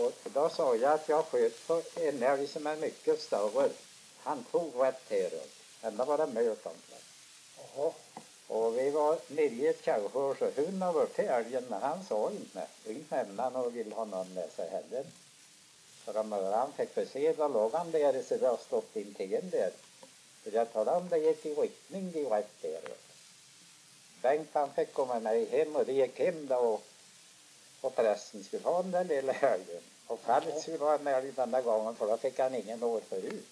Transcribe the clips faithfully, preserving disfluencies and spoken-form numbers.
Och då sa jag att jag sköt på en älg som är mycket större. Han tog rätt här. Ändå var det mört omkring. Jaha. Och vi var nere i ett kallhör så hunden var till älgen, men han sa inte. Inte nämna han och ville ha någon med sig heller. Så de han fick för se, då låg han där så det har stått in till en där. Så jag talade om det gick i riktning direkt där. Bengt han fick komma med hem och det gick hem då och, och prästen skulle ha den där lilla älgen. Och fallet skulle ha en älg den där gången för då fick han ingen år förut.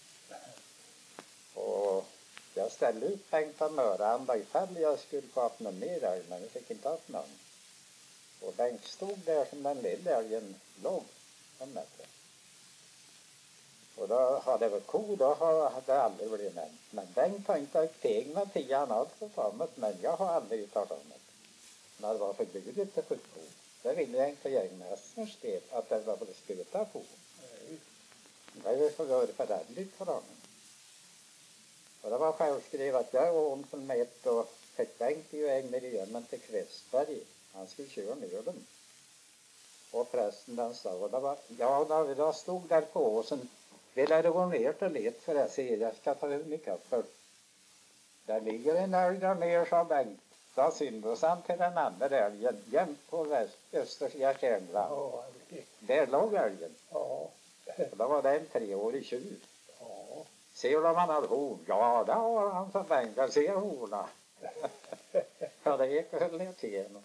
Och jag ställde ut Bengt och Möranda ifall jag skulle få upp någon mer älg, men vi fick inte upp någon. Och Bengt stod där som den lilla älgen låg. Och då hade det varit ko, då hade det aldrig blivit nämnt. Men Bengt har inte haft egna tio han har fått om det, men jag har aldrig talat om det. När det var förbjudet att skjuta ko. Det ville jag inte jägmästarens del, att det var för att skjuta ko. Det var ju för förändligt för honom. Och det var självskrivet att jag var ont som ett och fick Bengt i väg ner i gömmen till Kvistberg. Han skulle köra ner dem. Och prästen den sa, och det var, ja då, då stod där på åsen. Ville du gå ner till let för jag ser, jag ska ta ut min kaffel. Där ligger en älg där ner, sa Bengt. Då syndes han till den andra älgen, jämt på väst, östersiga kärnland. Ja, där låg älgen. Ja. Och då var det en treårig tjur. Ja. Ser du om han har horn? Ja, det har han, sa Bengt. Jag ser horna. Ja, det gick väl ner till honom.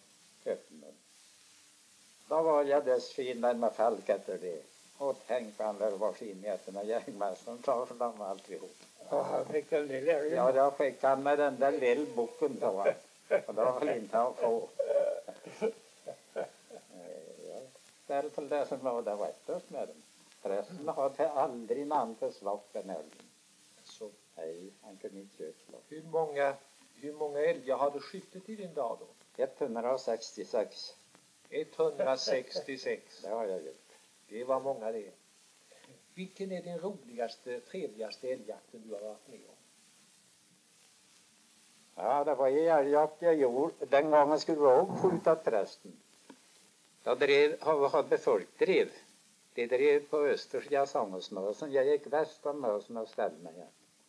Då var jag dessfinen med Falk efter det. Och tänk vad han där var finheten och jägmästaren tar för dem alltihop. Ja, han fick den lilla älgen. Ja, då fick han med den där lilla boken på honom. Och då var det inte att få. Det är väl det som var det rättast med dem. Resten hade aldrig namn för slag den älgen. Så. Nej, han kunde inte köpa. Hur många, hur många älgar har du skjutit i din dag då? etthundrasextiosex. etthundrasextiosex. Det har jag gjort. Det var många det. Vilken är din roligaste, trevligaste älgjakten du har varit med om? Ja, det var ju älgjakt jag gjorde. Den gången skulle vi också skjuta prästen. Då drev, hade folk drev. De drev på östersiga Sångesmösen. Jag gick väst om Mösen och ställde mig.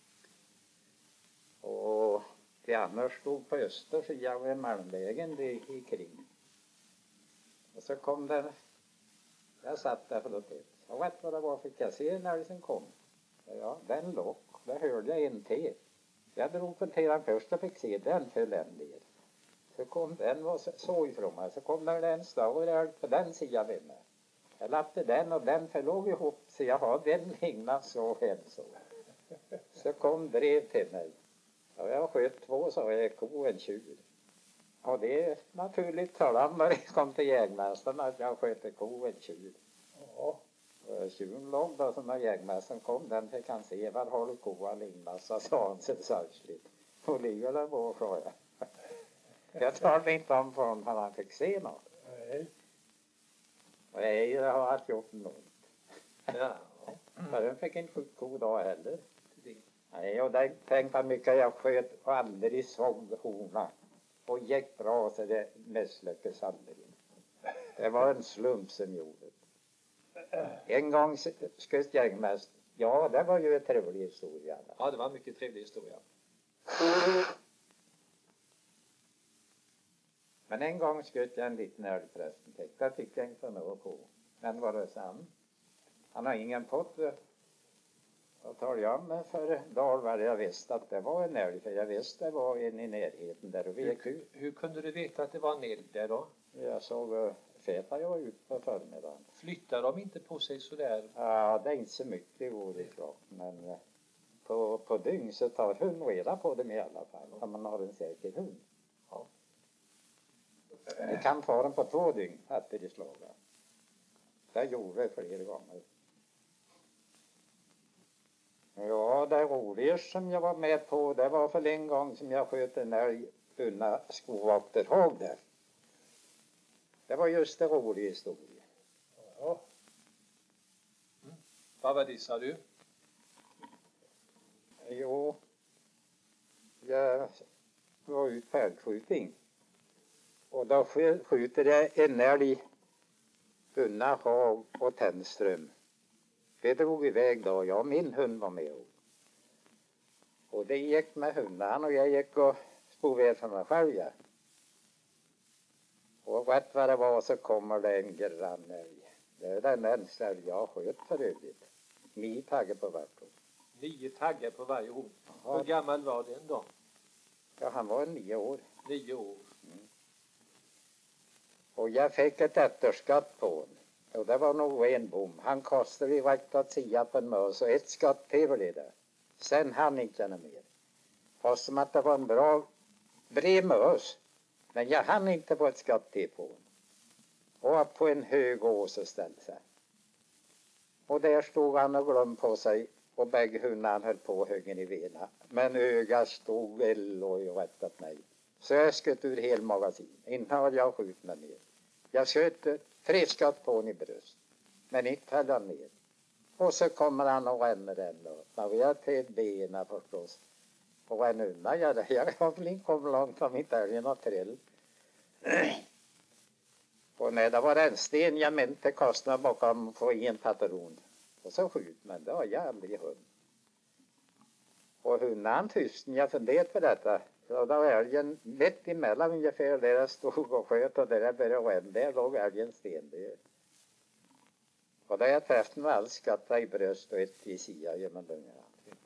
Och de andra stod på östersidan vid Malmvägen i kring. Och så kom den. Jag satt där för det. Och vet vad det var fick jag se när den kom. Ja, den låg. Där hörde jag en till. Jag drog på till den första och fick se den för den del. Så kom den var så ifrån mig. Så kom där en större älg på den sidan vid mig. Jag lappte den och den förlåg ihop så jag hade en ligna så hem så. Så kom drev till mig. Och jag sköt två så jag ko en tjur. Och det är naturligt talan när det kom till jägmästaren att jag sköt ko en tjur. Ja. Och tjuren låg då som när jägmästaren kom den fick han se vad har du koa ligna så sa han sig särskilt. Och ligger där på sa jag. Jag tar inte om för honom han fick se något. Nej. Nej, det har jag gjort något. Ja. Mm. Men den fick inte skjut ko då heller. Det. Nej, och den tänkte mycket jag sköt och aldrig såg horna. Och gick bra så det misslyckades aldrig. Det var en slump som gjorde det. En gång sköt jägmästaren. Ja, det var ju en trevlig historia. Ja, det var en mycket trevlig historia. Men en gång sköt jag en liten älg förresten. Det fick jag inte något på. Men var det sant? Han har ingen pott. Och talade jag med för dagar var jag visste att det var en älg. För jag visste det var en i närheten där. Och vi gick ut. Hur kunde du veta att det var en älg där då? Jag såg uh, feta jag var ute på förmiddagen. Flyttar de inte på sig sådär? Ja, det är inte så mycket det går ifrån. Men uh, på, på dygn så tar hund reda på dem i alla fall. Om man har en säker hund. Ja. Det kan få den på två dygn att det slaga. Det gjorde jag flera gånger. Ja, det roligaste som jag var med på det var för en gång som jag sköt en älg unna Skogvakterhag där. Det var just en rolig historia. Ja. Mm. Vad var det sa du? Jo, jag var ut på älgskjutning. Och då skjuter jag en älg Unna Haag och Tennström. Vi drog iväg då, jag och min hund var med. Och det gick med hundarna och jag gick och stod ved för mig själv. Ja. Och rätt vad det var så kommer det en grannälg. Det är den enda älg jag sköt för övrigt. Nio taggar på vart. Nio taggar på varje hon. Hur gammal var den då? Ja, han var nio år. Nio år. Mm. Och jag fick ett efterskatt på honom. Och det var nog en bom. Han kostade vi rätt att sia på en mös och ett skatt till blev det. Sen hann inte jag mer. Fast som att det var en bra bred mös. Men jag hann inte få ett skatt till på honom. Och på en hög ås och ställde sig. Och där stod han och glömde på sig. Och bägge hundarna höll på högen i vena. Men ögat stod väl och rättat mig. Så jag sköt ur hel magasin. Innan hade jag skjut mig ner. Jag sköt tre skott på honom i bröst. Men inte höll han ner. Och så kommer han och ränner den då. När vi har till benen förstås. Och ränner undan. Ja, jag har väl inte kommit långt om inte älgen har trill. Och när det var en sten jag mente kostade bakom få i en patron. Och så skjut, men det var jävlig hund. Och hunden tystnade, jag funderade på detta. Och då var älgen mitt emellan ungefär där jag stod och sköt och där jag började ränna. Där låg älgen sten. Och där jag träffade mig alls skatta i bröst och ett i sia genom lungarna.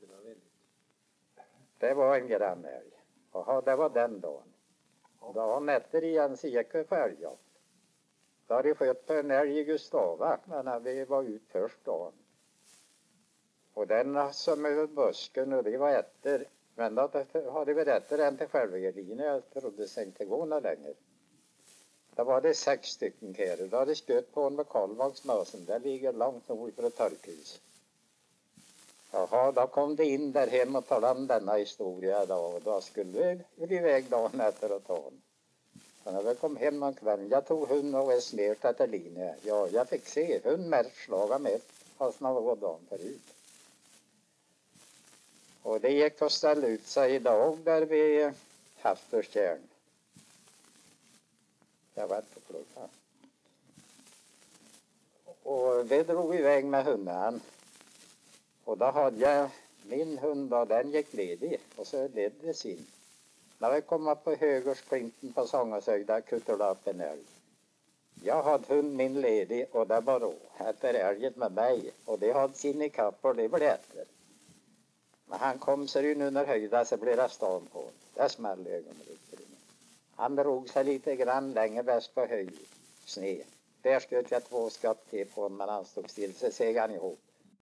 Det var en grannälg. Och det var den dagen. Dagen efter igen så gick vi på älgjakt. Då hade jag sköt på en älg i Gustava, men när vi var ut först dagen. Och den som över busken och det var efter. Men då hade vi efter den till självgärlina. Jag trodde det inte gå några längre. Då var det sex stycken käror. Då hade skött på en med Karlvagsmösen. Det ligger långt nog för ett torkhus. Jaha, då kom det in där hem och talade om denna historia då. Och då skulle vi iväg dagen efter och ta den. Så när vi kom hem en kväll, jag tog hund och rest ner till Adeline. Ja, jag fick se hund märkt slaga med. Fast när det var dagen förut. Och det gick att ställa ut sig idag där vi Hafterstjärn. Jag var på klubban. Och vi drog iväg med hunden. Och då hade jag min hund och den gick ledig. Och så ledde sin. När vi kom upp på högersklinten på Sångasögda kuttade upp en älg. Jag hade hund min ledig och det var då. Efter älget med mig. Och det hade sin i kapp och det blev efter. Men han kom sig in under höjda så blev det stan på. Det smällde ögonblicket. Han drog sig lite grann längre bäst på höjd. Sne. Där sköt jag två skatt till på honom men han stod still så seg han ihop.